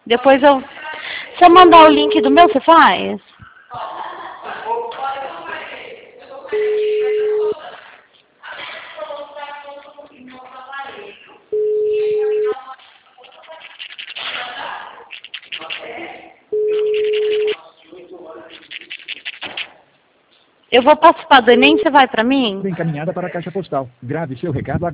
Depois eu... Se eu mandar o link do meu, você faz? Eu vou participar do Enem, você vai pra mim? Encaminhada para a caixa postal. Grave seu recado agora.